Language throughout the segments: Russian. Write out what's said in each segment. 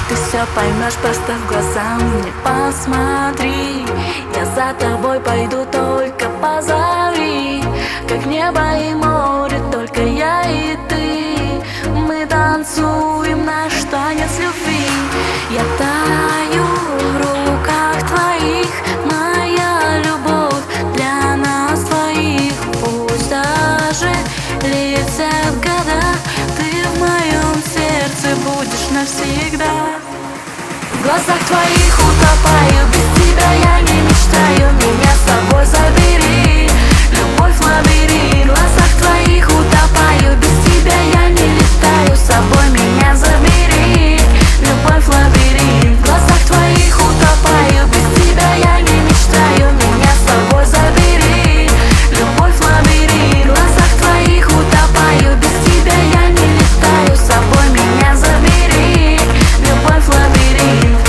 Ты все поймешь, просто в глаза мне посмотри. Я за тобой пойду, только позови. Как небо и море, только я и ты. Мы танцуем наш танец любви. Я таю в руках твоих, моя любовь для нас двоих. Пусть даже летят года, ты в моем сердце будешь навсегда. В глазах твоих утопаю, без тебя я не мечтаю. Меня с собой забери, любовь лабиринт. В глазах твоих утопаю, без тебя я не летаю. С собой меня забери, любовь лабиринт. В глазах твоих утопаю, без тебя я не мечтаю. Меня с собой забери, любовь лабиринт. В глазах твоих утопаю, без тебя я не летаю. С собой меня забери, любовь лабиринт.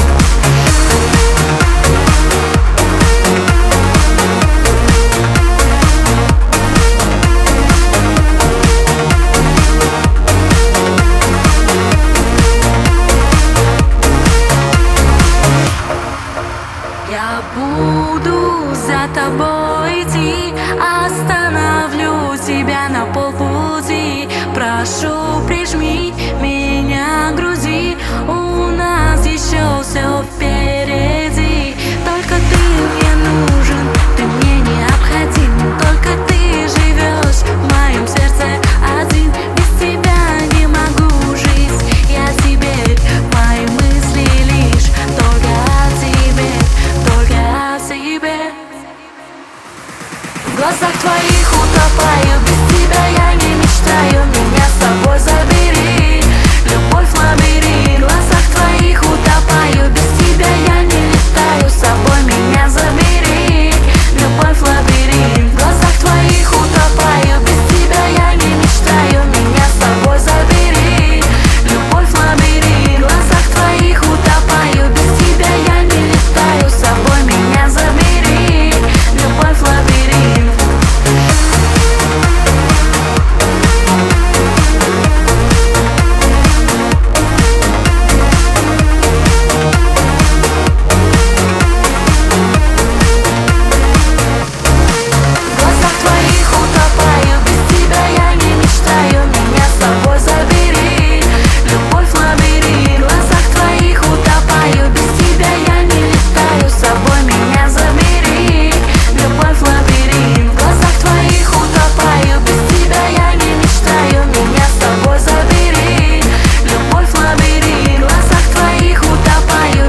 Я буду за тобой идти, остановлю тебя на полпути. Прошу, прижми меня к груди, у нас еще все впереди. Только ты мне нужен, ты мне необходим. Только ты живешь в моем сердце один. Без тебя не могу жить, я теперь, мои мысли лишь только о тебе, только о себе. В глазах твоих утопаю, без тебя я не мечтаю. Меня с собой забери, любовь лабиринт. В глазах твоих утопаю, без тебя я не летаю. С собой меня забери, любовь лабиринт. В глазах твоих утопаю, без тебя я не мечтаю. Меня с собой забери, любовь лабиринт. В глазах твоих утопаю, без тебя я не летаю. С собой меня забери, любовь лабиринт.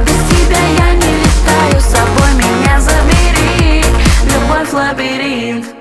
Лабиринт.